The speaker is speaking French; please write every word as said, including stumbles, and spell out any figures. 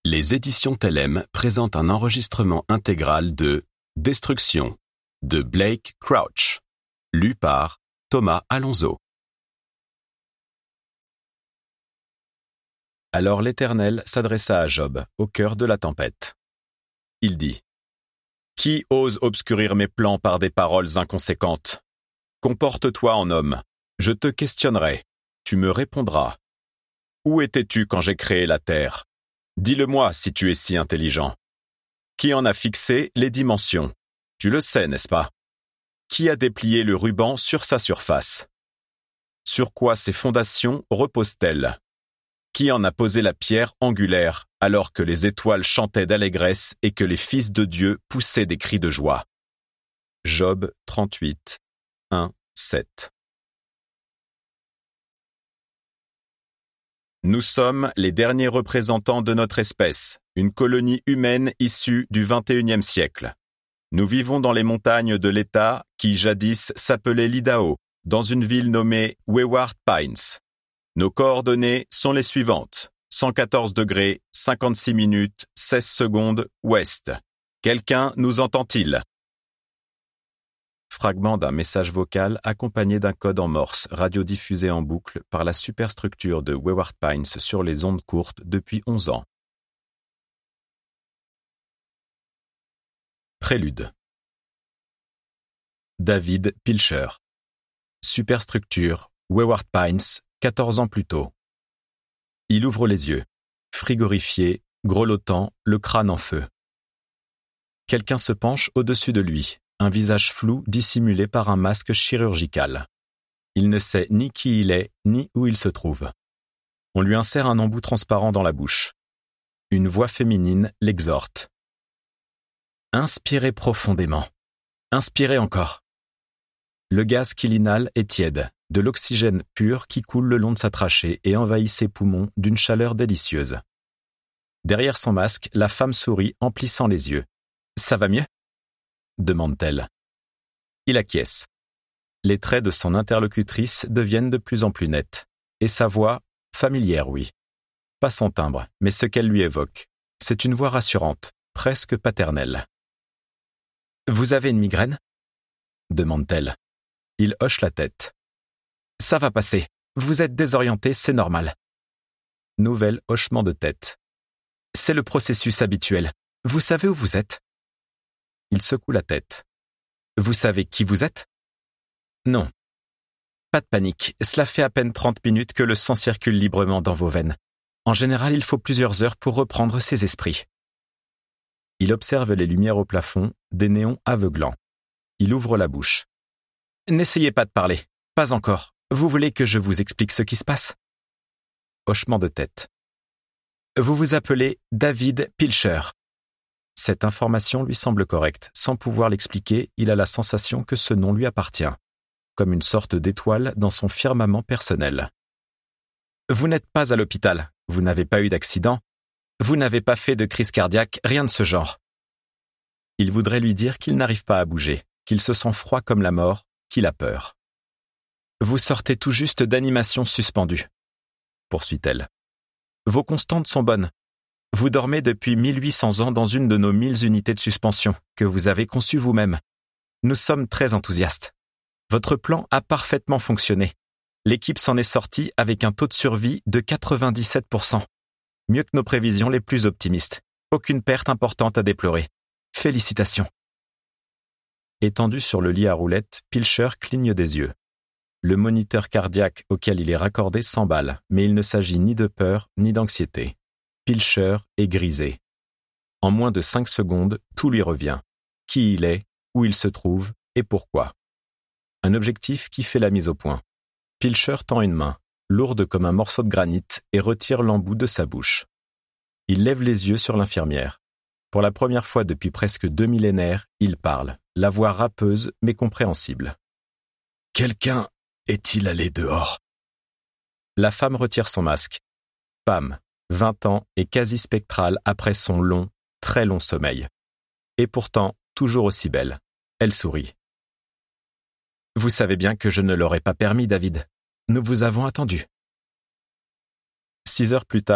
Les éditions Telem présentent un enregistrement intégral de Destruction de Blake Crouch, lu par Thomas Alonso. Alors l'Éternel s'adressa à Job au cœur de la tempête. Il dit : « Qui ose obscurir mes plans par des paroles inconséquentes ? Comporte-toi en homme, je te questionnerai, tu me répondras. Où étais-tu quand j'ai créé la terre ? Dis-le-moi si tu es si intelligent. Qui en a fixé les dimensions ? Tu le sais, n'est-ce pas ? Qui a déplié le ruban sur sa surface ? Sur quoi ses fondations reposent-elles ? Qui en a posé la pierre angulaire alors que les étoiles chantaient d'allégresse et que les fils de Dieu poussaient des cris de joie ? Job trente-huit, un, sept. Nous sommes les derniers représentants de notre espèce, une colonie humaine issue du vingt et unième siècle. Nous vivons dans les montagnes de l'État qui jadis s'appelait l'Idaho, dans une ville nommée Wayward Pines. Nos coordonnées sont les suivantes. cent quatorze degrés, cinquante-six minutes, seize secondes, ouest. Quelqu'un nous entend-il ? Fragment d'un message vocal accompagné d'un code en morse radiodiffusé en boucle par la superstructure de Wayward Pines sur les ondes courtes depuis onze ans. Prélude. David Pilcher. Superstructure, Wayward Pines, quatorze ans plus tôt. Il ouvre les yeux, frigorifié, grelottant, le crâne en feu. Quelqu'un se penche au-dessus de lui, un visage flou dissimulé par un masque chirurgical. Il ne sait ni qui il est, ni où il se trouve. On lui insère un embout transparent dans la bouche. Une voix féminine l'exhorte. Inspirez profondément. Inspirez encore. Le gaz qu'il inhale est tiède, de l'oxygène pur qui coule le long de sa trachée et envahit ses poumons d'une chaleur délicieuse. Derrière son masque, la femme sourit en plissant les yeux. « Ça va mieux ?» demande-t-elle. Il acquiesce. Les traits de son interlocutrice deviennent de plus en plus nets, et sa voix, familière, oui. Pas son timbre, mais ce qu'elle lui évoque. C'est une voix rassurante, presque paternelle. « Vous avez une migraine ? » demande-t-elle. Il hoche la tête. « Ça va passer. Vous êtes désorienté, c'est normal. » Nouvel hochement de tête. « C'est le processus habituel. Vous savez où vous êtes ? » Il secoue la tête. « Vous savez qui vous êtes ? » Non. Pas de panique, cela fait à peine trente minutes que le sang circule librement dans vos veines. En général, il faut plusieurs heures pour reprendre ses esprits. Il observe les lumières au plafond, des néons aveuglants. Il ouvre la bouche. « N'essayez pas de parler. Pas encore. Vous voulez que je vous explique ce qui se passe ? » Hochement de tête. « Vous vous appelez David Pilcher. » Cette information lui semble correcte. Sans pouvoir l'expliquer, il a la sensation que ce nom lui appartient, comme une sorte d'étoile dans son firmament personnel. Vous n'êtes pas à l'hôpital, vous n'avez pas eu d'accident, vous n'avez pas fait de crise cardiaque, rien de ce genre. Il voudrait lui dire qu'il n'arrive pas à bouger, qu'il se sent froid comme la mort, qu'il a peur. Vous sortez tout juste d'animation suspendue, poursuit-elle. Vos constantes sont bonnes. Vous dormez depuis mille huit cents ans dans une de nos mille unités de suspension que vous avez conçues vous-même. Nous sommes très enthousiastes. Votre plan a parfaitement fonctionné. L'équipe s'en est sortie avec un taux de survie de quatre-vingt-dix-sept pour cent. Mieux que nos prévisions les plus optimistes. Aucune perte importante à déplorer. Félicitations. Étendu sur le lit à roulettes, Pilcher cligne des yeux. Le moniteur cardiaque auquel il est raccordé s'emballe, mais il ne s'agit ni de peur ni d'anxiété. Pilcher est grisé. En moins de cinq secondes, tout lui revient. Qui il est, où il se trouve et pourquoi. Un objectif qui fait la mise au point. Pilcher tend une main, lourde comme un morceau de granit, et retire l'embout de sa bouche. Il lève les yeux sur l'infirmière. Pour la première fois depuis presque deux millénaires, il parle, la voix râpeuse mais compréhensible. « Quelqu'un est-il allé dehors ?» La femme retire son masque. Femme, vingt ans et quasi spectrale après son long, très long sommeil. Et pourtant, toujours aussi belle. Elle sourit. « Vous savez bien que je ne l'aurais pas permis, David. Nous vous avons attendu. » Six heures plus tard,